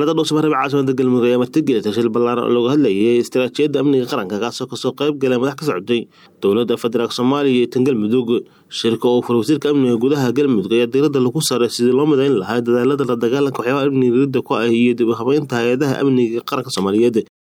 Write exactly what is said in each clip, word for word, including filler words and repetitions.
magaalada Dhuusamareeb caasimada Galmudug ayaa martigelisay shil ballaaran oo looga hadlayay istiraatiijiyadda amniga qaranka kaasoo kasoo qayb galay madax ka socday dowladda federaalka Soomaaliya iyo tan Galmudug. Shirka oo furay wasiirka amniga gudaha Galmudug ayaa diiradda lagu saaray sidii loo midayn lahaa dadaalada la dagaalanka waxyaabaha amniga ku ah iyo dib u habeynta hay'adaha amniga qaranka Soomaaliyeed.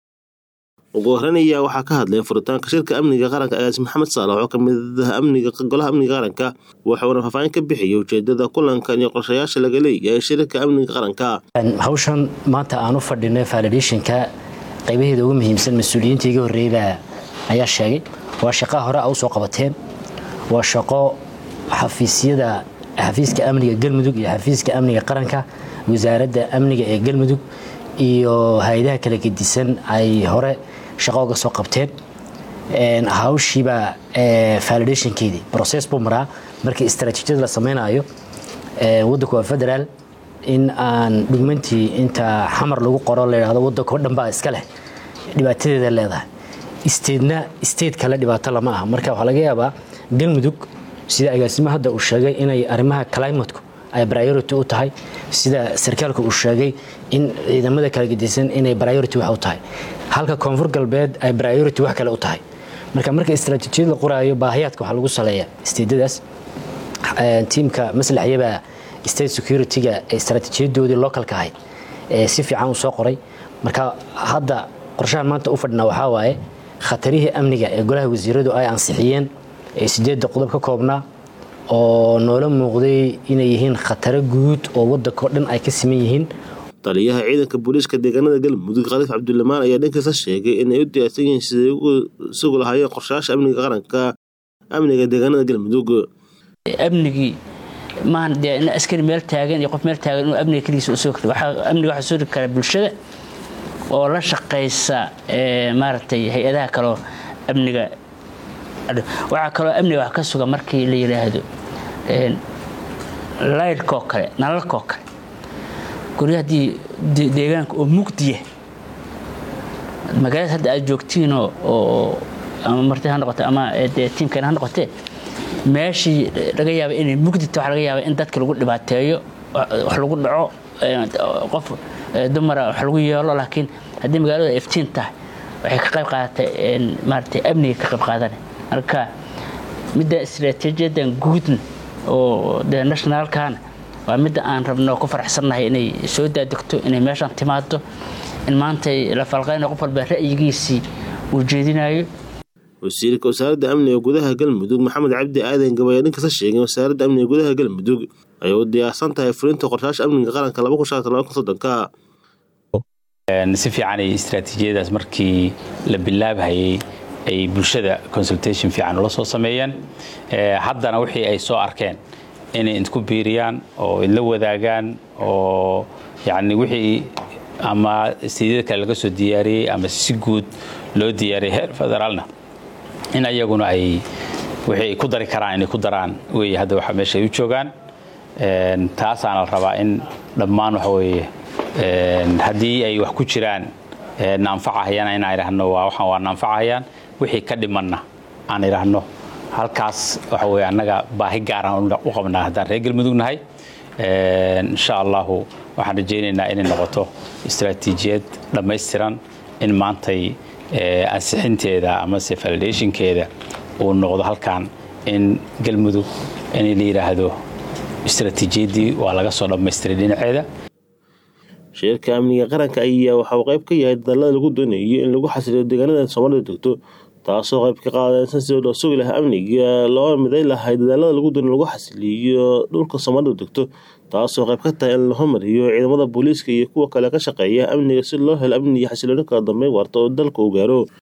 ugu horeynaya waxaa ka hadlay furitaanka shirka amniga qaranka Agaasime Maxamed Saalax oo kamid ah amniga golaha amniga qaranka wuxuuna faahfaahin ka bixiyay ujeedada kulankan iyo qorshayaasha laga leeyahay shirka amniga qaranka. hawshan maanta aan u fadhinay validationka qaybaheeda ugu muhiimsan mas'uuliyiinta iga horeeyay ayaa sheegay waa shaqo hore ay soo qabateen waa shaqo xafiisyada xafiiska amniga Galmudug iyo xafiiska amniga qaranka wasaaradda amniga ee Galmudug iyo hay'adaha kala gedisan ay hore shaqo uga soo qabteen een hawshiba ee validationkeedii process buu maraa markii istiraatiijiyada la sameeyo ee waddanka federaal in aan documentii inta xamar lagu qoro leeyahay waddanka dhan baa iska leh dhibaatadeeda leedahay state-na state kala dhibaato lama aha marka waxa laga yaabaa Galmudug sida agaasimaha hadda uu sheegay inay arrimaha climate-ku ay priority u tahay sida sarkaalku uu sheegay in ciidamada kala gedisan inay priority wax u tahay halka koonfur galbeed ay priority wax kale u tahay marka marka istiraatiijiyada la qoraayo baahiyaadka waxa lagu saleeyaa isteedadaas ee teamka maslaxiyada state security-ga istiraatiijiyadoodii localka ahayd ee si fiican u soo qoray marka hadda qorshaha maanta u fadhina waxa waaye khatarihi amniga ee golaha wasiiradu ay ansixiyeen ee sideed qodob ka koobnaa oo noola muuqday inay yihiin khatar guud oo waddanka dhan ay ka siman yihiin. taliyaha ciidanka booliiska deegaanada Galmudug Khaliif Cabdullamaan ayaa dhankiisa sheegay in ay u diyaarsan yihiin sidii ugu sugu lahaayeen qorshayaasha amniga qaranka amniga deegaanada Galmudug. amnigi maan in askari meel taagan iyo qof meel taagan inuu amniga kaliya u soo karo waxa amniga waxa soo kara bulshada oo la shaqeysa ee maartay hay'adaha kale amniga waxa kale amniga wax ka suga markii la yiraahdo een laydhko kale nalalko kale guriyadii deegaanka oo mugdiye magaalada hadda aad joogtiin oo ama martay ha noqoto ama tiimkan ha noqoto meeshii laga yaabo in mugdita waxa laga yaabo in dadka lagu dhibaateeyo wax lagu dhaco qof dumar wax lagu yeelo laakiin hadii magaalada iftiin tahay waxay ka qayb qaadatay in maartay amniga ka qayb qaadanay marka midda istiraatiijiyadan guud oo national kan waa mid aan rabno ku faraxsanahay inay soo daadegto inay meeshan timaado in maanta la falqayno qof walba ra'yigiisii uu jeedinayo. wasiirka wasaaradda amniga gudaha Galmudug Maxamed Cabdi Aadan Gabayaan ka sheegay wasaaradda amniga gudaha Galmudug ay u diyaarsan tahay fulinta qorshayaasha amniga qaranka laba kun iyo soddon-ka een si fiican ay istiraatiijiyadaas markii la bilaabayay ay bulshada consultation fiican la soo sameeyeen ee haddana wixii ay soo arkeen inay inta ku biiriyaan oo la wadaagaan oo yaani wixii ama sidii kale laga soo diyaariyay ama si guud loo diyaariyay heer federaalna in ayaguna ay wixii ku dari karaan inay ku daraan way hadda waxa meesha ay u joogaan een taas aan la rabaa in dhammaan waxa weeye een hadii ay wax ku jiraan ee naanfacayaan in ay raahno waa waxaan waa naanfacayaan wixii ka dhimanna aan iraahno halkaas waxa weeye anaga baahi gaar ah u qabnaa hadaan reer Galmudug nahay ee insha Allah waxaan rajaynaynaa inay noqoto istiraatiijiyad dhameystiran in maantay ee ansixinteeda ama validationkeeda uu noqdo halkaan in Galmudug in la yiraahdo istiraatiijiyadii waa laga soo dhameystiray dhinaceeda. shirka amniga qaranka ayaa waxa uu qayb ka yahay dadaalada lagu doonayo in lagu xasiliyo deegaanada Soomaaliya degto taasoo qayb ka qaadaysan sidii loo sugi lahaa amniga loo midayn lahaa dadaalada lagu doonayo lagu xasiliyo dhulka Soomaaliya degto taasoo qayb ka tahay in la hormariyo ciidamada booliiska iyo kuwa kale ka shaqeeya amniga si loo helo amni iyo xasilooni kala dambeyn waarta oo dalka u gaaro.